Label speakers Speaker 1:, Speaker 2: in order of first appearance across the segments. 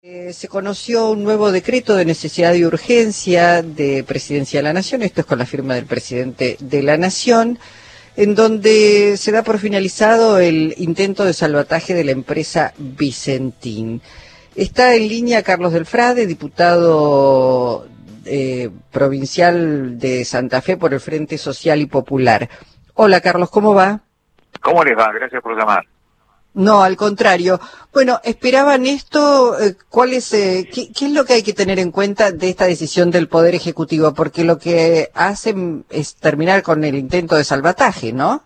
Speaker 1: Se conoció un nuevo decreto de necesidad y urgencia de Presidencia de la Nación, esto es con la firma del presidente de la Nación, en donde se da por finalizado el intento de salvataje de la empresa Vicentín. Está en línea Carlos Del Frade, diputado provincial de Santa Fe por el Frente Social y Popular. Hola Carlos, ¿cómo va?
Speaker 2: ¿Cómo les va? Gracias por llamar.
Speaker 1: No, al contrario. Bueno, ¿esperaban esto? ¿Cuál es, qué es lo que hay que tener en cuenta de esta decisión del Poder Ejecutivo? Porque lo que hacen es terminar con el intento de salvataje, ¿no?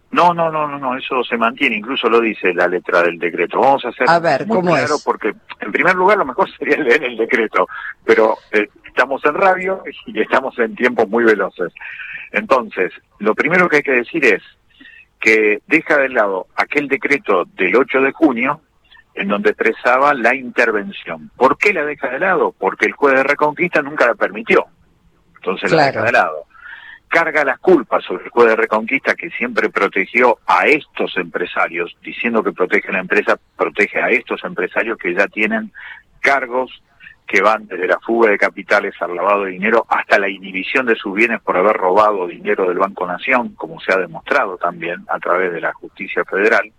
Speaker 2: No, eso se mantiene, incluso lo dice la letra del decreto. Vamos a hacer muy
Speaker 1: ¿Cómo
Speaker 2: claro
Speaker 1: es?
Speaker 2: porque, en primer lugar, lo mejor sería leer el decreto, pero estamos en radio y estamos en tiempos muy veloces. Entonces, lo primero que hay que decir es que deja de lado aquel decreto del 8 de junio en donde expresaba la intervención. ¿Por qué la deja de lado? Porque el juez de Reconquista nunca la permitió. Entonces la deja de lado. Carga las culpas sobre el juez de Reconquista, que siempre protegió a estos empresarios, diciendo que protege a la empresa, protege a estos empresarios que ya tienen cargos que van desde la fuga de capitales al lavado de dinero hasta la inhibición de sus bienes por haber robado dinero del Banco Nación, como se ha demostrado también a través de la justicia federal,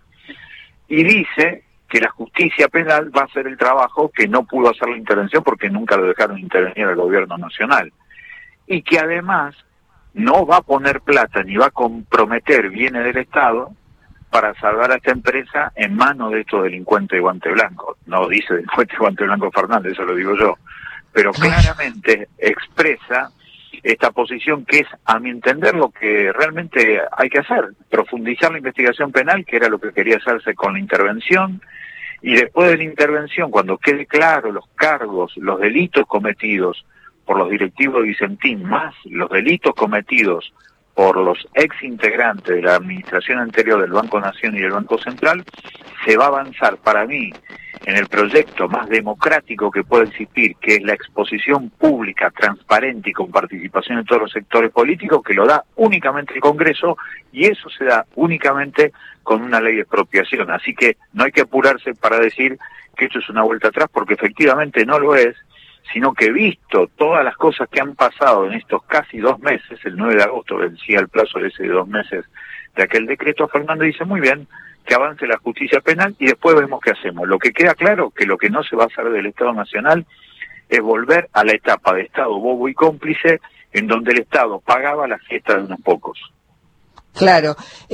Speaker 2: y dice que la justicia penal va a hacer el trabajo que no pudo hacer la intervención porque nunca lo dejaron intervenir el gobierno nacional, y que además no va a poner plata ni va a comprometer bienes del Estado para salvar a esta empresa en manos de estos delincuentes de guante blanco. No dice delincuente de guante blanco Fernández, eso lo digo yo, pero claramente expresa esta posición que es, a mi entender, lo que realmente hay que hacer, profundizar la investigación penal, que era lo que quería hacerse con la intervención, y después de la intervención, cuando quede claro los cargos, los delitos cometidos por los directivos de Vicentín, más los delitos cometidos por los ex integrantes de la administración anterior del Banco Nación y del Banco Central, se va a avanzar para mí en el proyecto más democrático que puede existir, que es la exposición pública, transparente y con participación de todos los sectores políticos, que lo da únicamente el Congreso, y eso se da únicamente con una ley de expropiación. Así que no hay que apurarse para decir que esto es una vuelta atrás, porque efectivamente no lo es, sino que visto todas las cosas que han pasado en estos casi 2 meses, el 9 de agosto vencía el plazo de ese 2 meses de aquel decreto, Fernando dice muy bien que avance la justicia penal y después vemos qué hacemos. Lo que queda claro que lo que no se va a hacer del Estado Nacional es volver a la etapa de Estado bobo y cómplice en donde el Estado pagaba la fiesta de unos pocos.
Speaker 1: Claro,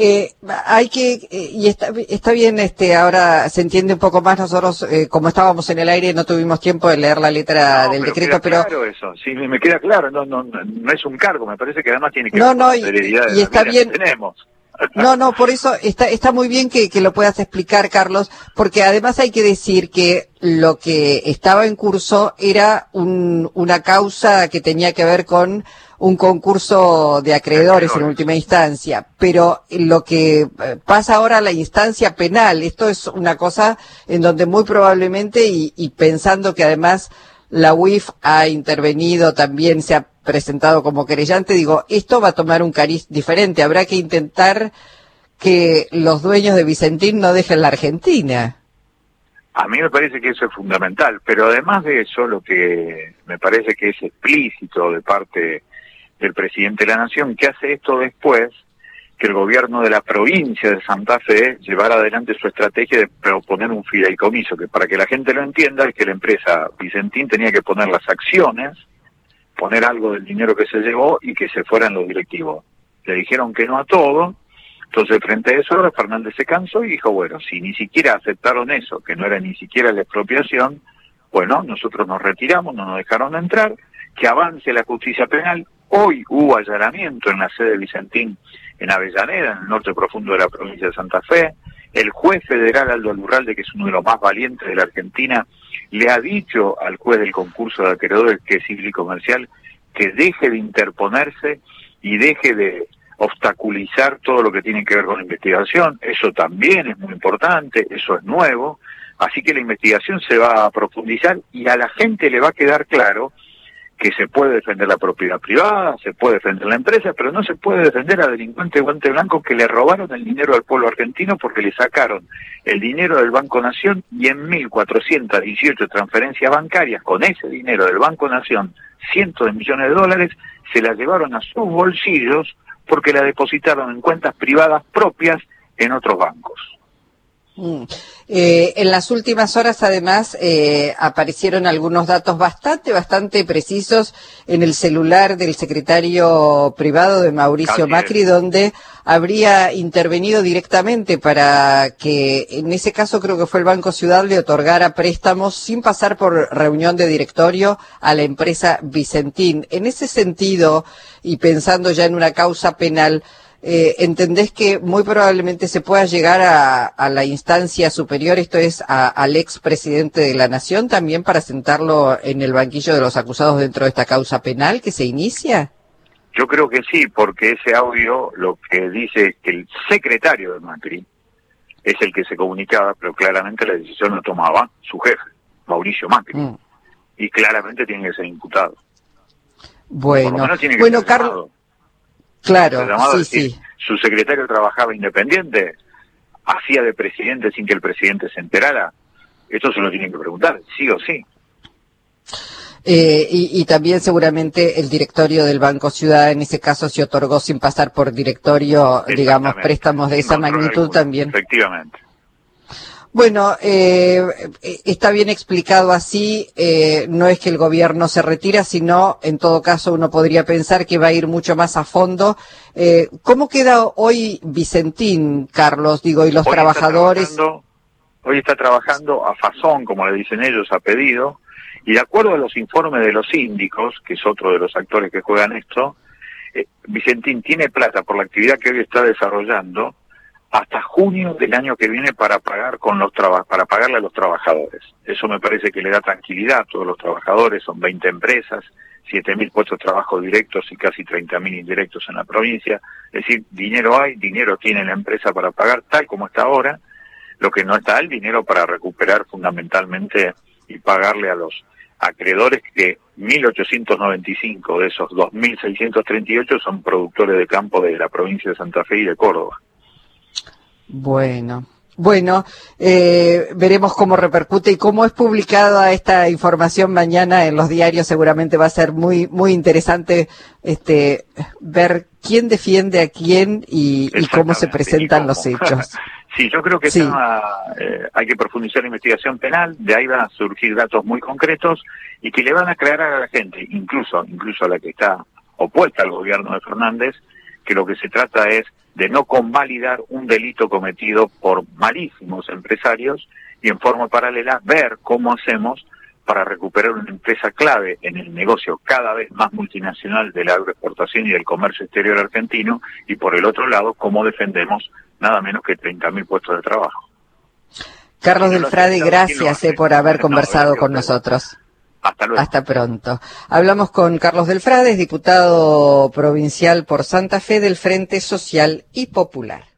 Speaker 1: hay que, y está bien, ahora se entiende un poco más. Nosotros, como estábamos en el aire, no tuvimos tiempo de leer la letra del decreto, pero...
Speaker 2: Claro eso, sí, me queda claro, no es un cargo, me parece que además tiene que
Speaker 1: ver
Speaker 2: con la severidad de
Speaker 1: está bien.
Speaker 2: Que tenemos.
Speaker 1: No, por eso está muy bien que lo puedas explicar, Carlos, porque además hay que decir que lo que estaba en curso era una causa que tenía que ver con un concurso de acreedores en última instancia, pero lo que pasa ahora a la instancia penal, esto es una cosa en donde muy probablemente, y pensando que además la UIF ha intervenido también, se ha presentado como querellante, digo, esto va a tomar un cariz diferente. Habrá que intentar que los dueños de Vicentín no dejen la Argentina.
Speaker 2: A mí me parece que eso es fundamental, pero además de eso, lo que me parece que es explícito de parte del presidente de la Nación, que hace esto después que el gobierno de la provincia de Santa Fe llevara adelante su estrategia de proponer un fideicomiso, que para que la gente lo entienda es que la empresa Vicentín tenía que poner las acciones, poner algo del dinero que se llevó y que se fueran los directivos. Le dijeron que no a todo, entonces frente a eso Fernández se cansó y dijo, bueno, si ni siquiera aceptaron eso, que no era ni siquiera la expropiación, bueno, nosotros nos retiramos, no nos dejaron entrar, que avance la justicia penal. Hoy hubo allanamiento en la sede de Vicentín en Avellaneda, en el norte profundo de la provincia de Santa Fe. El juez federal Aldo Lurralde, que es uno de los más valientes de la Argentina, le ha dicho al juez del concurso de acreedores, que es civil y comercial, que deje de interponerse y deje de obstaculizar todo lo que tiene que ver con la investigación. Eso también es muy importante, eso es nuevo, así que la investigación se va a profundizar y a la gente le va a quedar claro que se puede defender la propiedad privada, se puede defender la empresa, pero no se puede defender a delincuentes de guante blanco que le robaron el dinero al pueblo argentino porque le sacaron el dinero del Banco Nación y en 1.418 transferencias bancarias con ese dinero del Banco Nación, cientos de millones de dólares, se la llevaron a sus bolsillos porque la depositaron en cuentas privadas propias en otros bancos.
Speaker 1: En las últimas horas, además, aparecieron algunos datos bastante precisos en el celular del secretario privado de Mauricio Macri, donde habría intervenido directamente para que, en ese caso creo que fue el Banco Ciudad, le otorgara préstamos sin pasar por reunión de directorio a la empresa Vicentín. En ese sentido, y pensando ya en una causa penal, ¿entendés que muy probablemente se pueda llegar a la instancia superior, esto es, al expresidente de la Nación, también para sentarlo en el banquillo de los acusados dentro de esta causa penal que se inicia?
Speaker 2: Yo creo que sí, porque ese audio lo que dice es que el secretario de Macri es el que se comunicaba, pero claramente la decisión la tomaba su jefe, Mauricio Macri, y claramente tiene que ser imputado.
Speaker 1: Bueno,
Speaker 2: Carlos.
Speaker 1: Claro, sí.
Speaker 2: Su secretario trabajaba independiente, hacía de presidente sin que el presidente se enterara. Eso se lo tienen que preguntar, sí o sí.
Speaker 1: Y también seguramente el directorio del Banco Ciudad en ese caso se otorgó sin pasar por directorio, digamos, préstamos de esa magnitud también.
Speaker 2: Efectivamente.
Speaker 1: Bueno, está bien explicado así, no es que el gobierno se retira, sino en todo caso uno podría pensar que va a ir mucho más a fondo. ¿Cómo queda hoy Vicentín, Carlos? Digo, y los trabajadores.
Speaker 2: Hoy está trabajando a fazón, como le dicen ellos, a pedido, y de acuerdo a los informes de los síndicos, que es otro de los actores que juegan esto, Vicentín tiene plata por la actividad que hoy está desarrollando hasta junio del año que viene para pagar para pagarle a los trabajadores. Eso me parece que le da tranquilidad a todos los trabajadores, son 20 empresas, 7.000 puestos de trabajo directos y casi 30.000 indirectos en la provincia. Es decir, dinero hay, dinero tiene la empresa para pagar tal como está ahora, lo que no está el dinero para recuperar fundamentalmente y pagarle a los acreedores, que 1.895 de esos 2.638 son productores de campo de la provincia de Santa Fe y de Córdoba.
Speaker 1: Bueno, veremos cómo repercute y cómo es publicada esta información mañana en los diarios. Seguramente va a ser muy interesante ver quién defiende a quién y cómo se presentan los hechos.
Speaker 2: Sí, yo creo que sí. Hay que profundizar la investigación penal, de ahí van a surgir datos muy concretos y que le van a aclarar a la gente, incluso a la que está opuesta al gobierno de Fernández, que lo que se trata es de no convalidar un delito cometido por malísimos empresarios y en forma paralela ver cómo hacemos para recuperar una empresa clave en el negocio cada vez más multinacional de la agroexportación y del comercio exterior argentino, y por el otro lado cómo defendemos nada menos que 30.000 puestos de trabajo.
Speaker 1: Carlos Del Frade, gracias por haber conversado con nosotros.
Speaker 2: Hasta luego.
Speaker 1: Hasta pronto. Hablamos con Carlos Del Frade, diputado provincial por Santa Fe del Frente Social y Popular.